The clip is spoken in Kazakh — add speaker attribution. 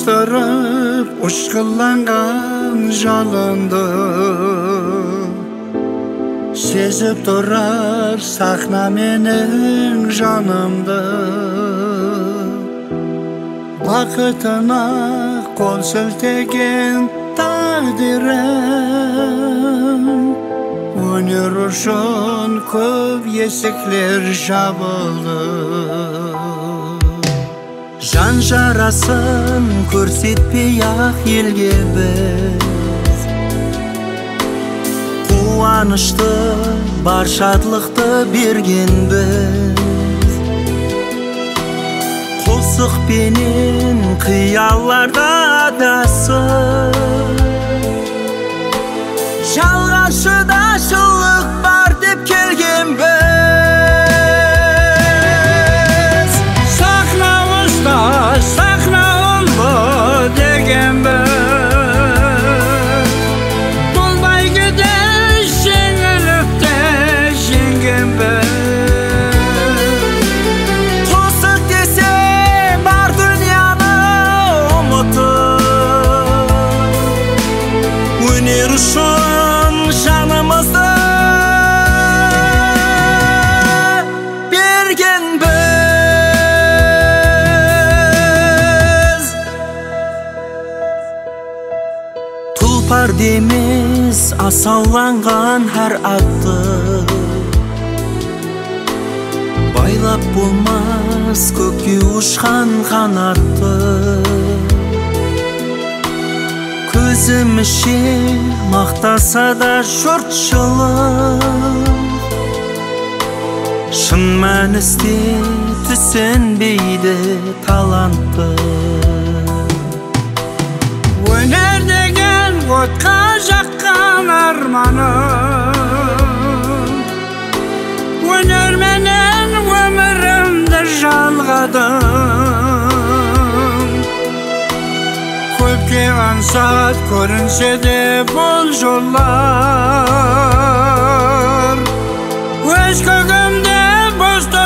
Speaker 1: Alıştırıp uşkullangan жалынды Сезіп тұрар сахна менің жанымды Бақытына қол сілтеген тағдырым Өнер үшін көп есіктер жабылды Жан жарасын көрсетпей-ақ елге біз Қуанышты, бар шатлықты бергенбіз Қосықпенен қиялларда адасып Жалғашыда шылық бар деп келгенбіз Сахна ұста, сахна ұлы дегенбіз Бұл бәйгеде жеңіліп те жеңгенбіз Қосық десе бар дүнияны ұмытып Өнер үшін жанымызды бергенбіз Тұлпар демес асауланған әр атты Байлап болмас көкке ұшқан қанатты Көзімізше мақтаса да жұртшылық Шын мәністе түсінбейді талантты Өнер деген отқа жаққан арманым Өнерменен өмірімді жалғадым Көпке аңсат көрінсе де бұл жоллар Өз көгімде бос